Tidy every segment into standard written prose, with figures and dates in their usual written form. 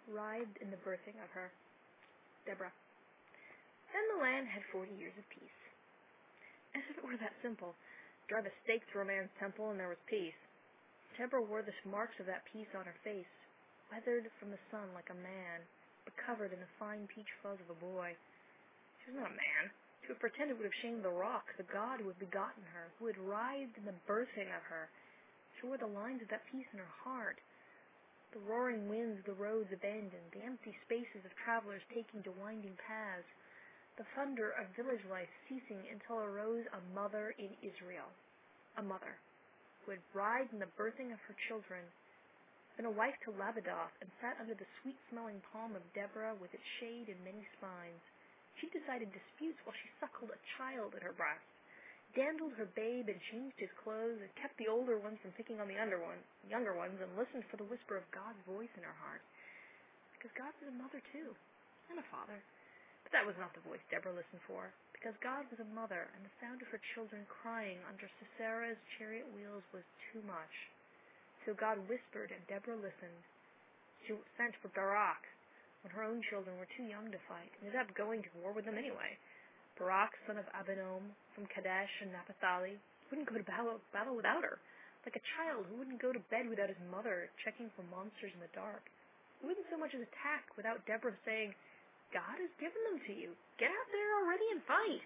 writhed in the birthing of her, Deborah. Then the land had 40 years of peace. As if it were that simple. Drive a stake through a man's temple and there was peace. Deborah wore the marks of that peace on her face, weathered from the sun like a man, but covered in the fine peach fuzz of a boy. She was not a man. To have pretended would have shamed the rock, the God who had begotten her, who had writhed in the birthing of her. She wore the lines of that peace in her heart. The roaring winds, the roads abandoned, the empty spaces of travelers taking to winding paths, the thunder of village life ceasing until arose a mother in Israel, a mother who had writhed in the birthing of her children, been a wife to Labadoth, and sat under the sweet-smelling palm of Deborah with its shade and many spines. She decided disputes while she suckled a child at her breast, dandled her babe and changed his clothes, and kept the older ones from picking on the younger ones, and listened for the whisper of God's voice in her heart. Because God was a mother too, and a father. But that was not the voice Deborah listened for, because God was a mother, and the sound of her children crying under Sisera's chariot wheels was too much. So God whispered, and Deborah listened. She sent for Barak, when her own children were too young to fight, and ended up going to war with them anyway. Barak, son of Abinoam, from Kadesh and Naphtali, wouldn't go to battle without her, like a child who wouldn't go to bed without his mother, checking for monsters in the dark. He wouldn't so much as attack without Deborah saying, God has given them to you. Get out there already and fight.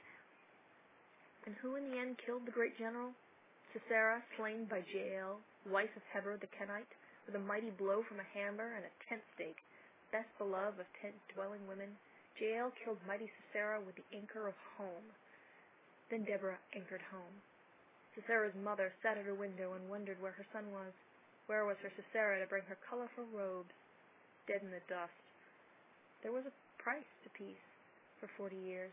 And who in the end killed the great general? Sisera, slain by Jael, wife of Heber the Kenite, with a mighty blow from a hammer and a tent stake, best beloved of tent-dwelling women. Jael killed mighty Sisera with the anchor of home. Then Deborah anchored home. Sisera's mother sat at her window and wondered where her son was. Where was her Sisera to bring her colorful robes, dead in the dust? There was a price to peace for 40 years.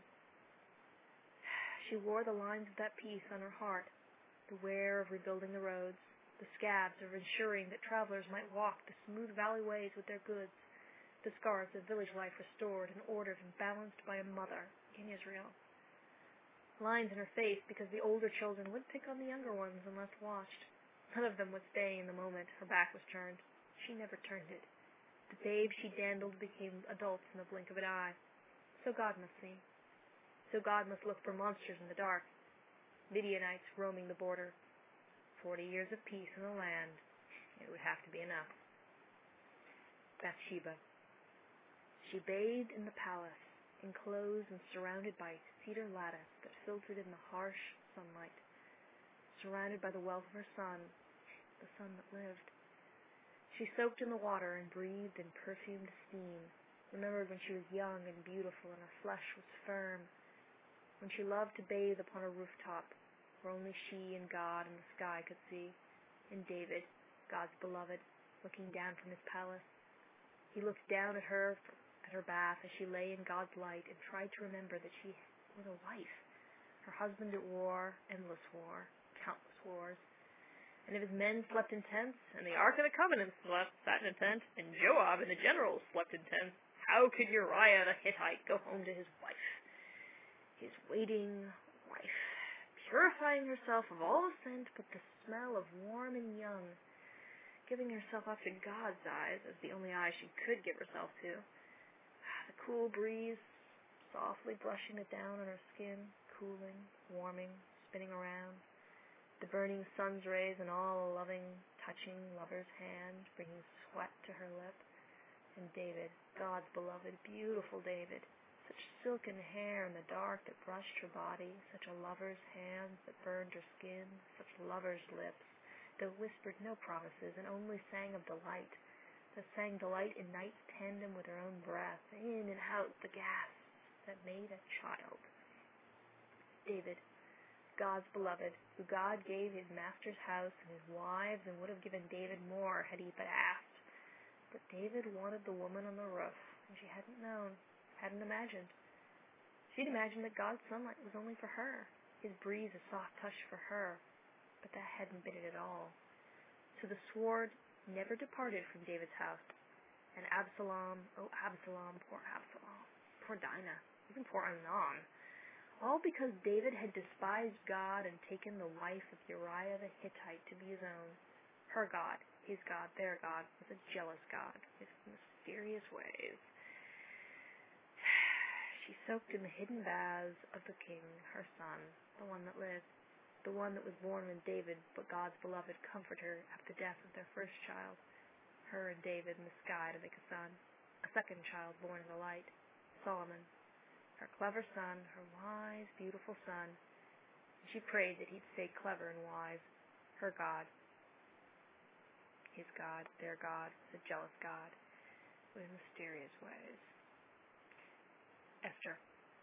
She wore the lines of that peace on her heart, the wear of rebuilding the roads, the scabs of ensuring that travelers might walk the smooth valley ways with their goods, the scars of village life restored and ordered and balanced by a mother in Israel. Lines in her face because the older children would pick on the younger ones unless watched. None of them would stay in the moment her back was turned. She never turned it. The babes she dandled became adults in the blink of an eye. So God must see. So God must look for monsters in the dark. Midianites roaming the border. 40 years of peace in the land. It would have to be enough. Bathsheba. She bathed in the palace, enclosed and surrounded by cedar lattice that filtered in the harsh sunlight, surrounded by the wealth of her son, the son that lived. She soaked in the water and breathed in perfumed steam, remembered when she was young and beautiful and her flesh was firm, when she loved to bathe upon a rooftop where only she and God and the sky could see, and David, God's beloved, looking down from his palace. He looked down at her bath as she lay in God's light and tried to remember that she was a wife. Her husband at war, endless war, countless wars. And if his men slept in tents, and the Ark of the Covenant sat in a tent, and Joab and the generals slept in tents, how could Uriah the Hittite go home to his wife? His waiting wife, purifying herself of all the scent but the smell of warm and young, giving herself up to God's eyes as the only eyes she could give herself to. The cool breeze softly brushing it down on her skin, cooling, warming, spinning around. The burning sun's rays and all a loving, touching lover's hand, bringing sweat to her lip. And David, God's beloved, beautiful David, such silken hair in the dark that brushed her body, such a lover's hands that burned her skin, such lover's lips that whispered no promises and only sang of delight, that sang delight in night's tandem with her own breath, in and out the gasps that made a child. David, God's beloved, who God gave his master's house and his wives and would have given David more had he but asked. But David wanted the woman on the roof, and she hadn't known, hadn't imagined. She'd imagined that God's sunlight was only for her, his breeze a soft touch for her, but that hadn't been it at all. So the sword never departed from David's house. And Absalom, oh Absalom, poor Dinah, even poor Amnon, all because David had despised God and taken the wife of Uriah the Hittite to be his own. Her God, his God, their God, was a jealous God, with mysterious ways. She soaked in the hidden baths of the king, her son, the one that lived, the one that was born when David, but God's beloved, comforted her after the death of their first child, her and David in the sky to make a son, a second child born in the light, Solomon, her clever son, her wise, beautiful son. And she prayed that he'd stay clever and wise, her God, his God, their God, the jealous God, with mysterious ways. Esther.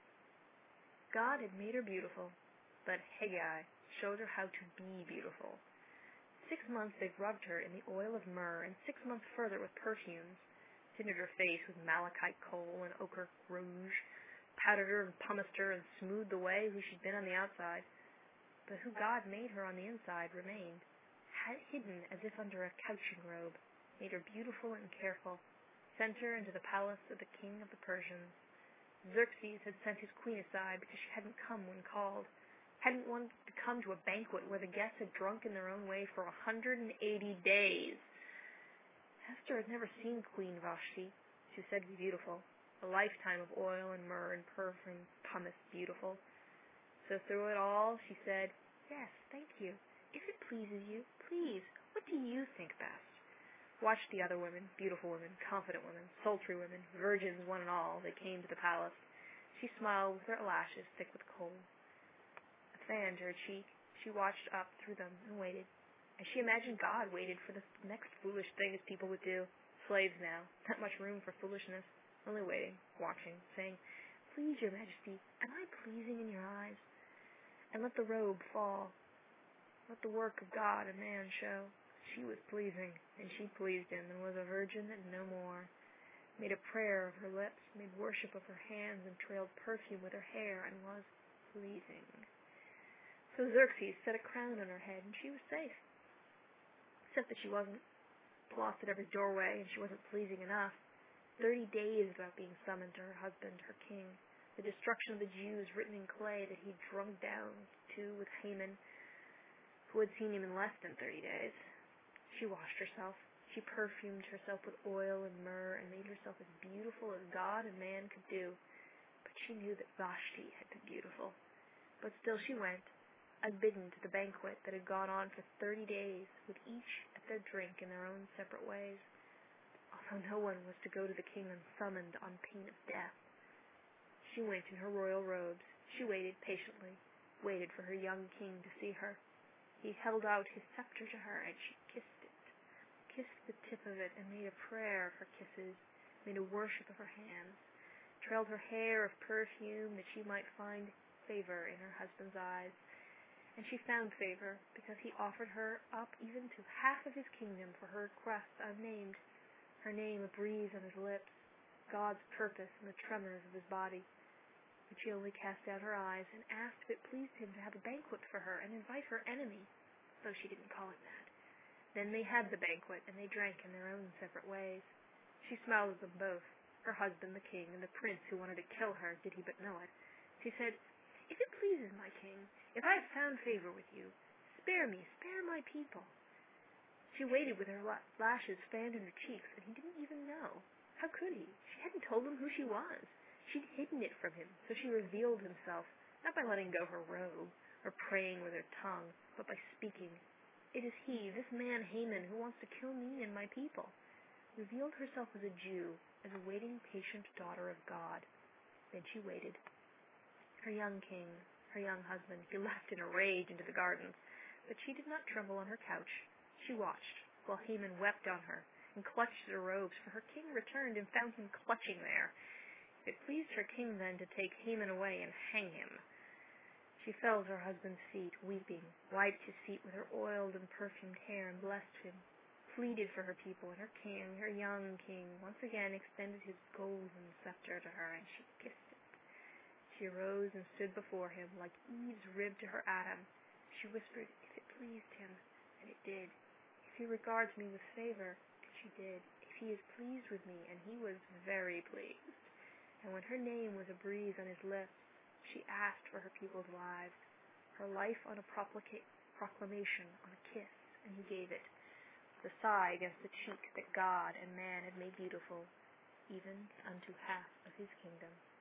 God had made her beautiful, but Haggai showed her how to be beautiful. 6 months they rubbed her in the oil of myrrh, and 6 months further with perfumes, tinted her face with malachite kohl and ochre rouge, powdered her and pumice her, and smoothed away who she'd been on the outside. But who God made her on the inside remained, hidden as if under a couching robe, made her beautiful and careful, sent her into the palace of the king of the Persians. Xerxes had sent his queen aside because she hadn't come when called, hadn't wanted to come to a banquet where the guests had drunk in their own way for 180 days. Esther had never seen Queen Vashti, who said to be beautiful, a lifetime of oil and myrrh and perfume, pumice beautiful. So through it all, she said, "Yes, thank you. If it pleases you, please, what do you think best?" Watch the other women, beautiful women, confident women, sultry women, virgins one and all, they came to the palace. She smiled with her lashes thick with kohl. A fan to her cheek, she watched up through them and waited. And she imagined God waited for the next foolish thing as people would do. Slaves now, not much room for foolishness, only waiting, watching, saying, "Please, your majesty, am I pleasing in your eyes?" And let the robe fall. Let the work of God and man show. She was pleasing, and she pleased him, and was a virgin and no more. Made a prayer of her lips, made worship of her hands, and trailed perfume with her hair, and was pleasing. So Xerxes set a crown on her head, and she was safe. Except that she wasn't. Lost at every doorway, and she wasn't pleasing enough. 30 days without being summoned to her husband, her king. The destruction of the Jews written in clay that he'd drunk down to with Haman, who had seen him in less than 30 days. She washed herself. She perfumed herself with oil and myrrh and made herself as beautiful as God and man could do. But she knew that Vashti had been beautiful. But still she went, unbidden, to the banquet that had gone on for 30 days, with each at their drink in their own separate ways, although no one was to go to the king unsummoned on pain of death. She went in her royal robes. She waited patiently, waited for her young king to see her. He held out his scepter to her, and she kissed it, kissed the tip of it, and made a prayer of her kisses, made a worship of her hands, trailed her hair of perfume that she might find favor in her husband's eyes. And she found favor, because he offered her up even to half of his kingdom for her request unnamed, her name a breeze on his lips, God's purpose in the tremors of his body. But she only cast down her eyes and asked if it pleased him to have a banquet for her and invite her enemy, though she didn't call it that. Then they had the banquet, and they drank in their own separate ways. She smiled at them both, her husband the king, and the prince who wanted to kill her, did he but know it. She said, "If it pleases my king, if I have found favor with you, spare me, spare my people." She waited with her lashes fanned in her cheeks, and he didn't even know. How could he? She hadn't told him who she was. She'd hidden it from him, so she revealed himself, not by letting go her robe, or praying with her tongue, but by speaking. "It is he, this man Haman, who wants to kill me and my people." Revealed herself as a Jew, as a waiting, patient daughter of God. Then she waited. Her young king, her young husband, he left in a rage into the gardens, but she did not tremble on her couch. She watched, while Haman wept on her, and clutched at her robes, for her king returned and found him clutching there. It pleased her king then to take Haman away and hang him. She fell at her husband's feet, weeping, wiped his feet with her oiled and perfumed hair, and blessed him, pleaded for her people, and her king, her young king, once again extended his golden scepter to her, and she kissed it. She arose and stood before him, like Eve's rib to her Adam. She whispered, "If it pleased him," and it did. "If he regards me with favor," and she did. "If he is pleased with me," and he was very pleased. And when her name was a breeze on his lips, she asked for her people's lives, her life on a proclamation, on a kiss, and he gave it, with a sigh against the cheek that God and man had made beautiful, even unto half of his kingdom.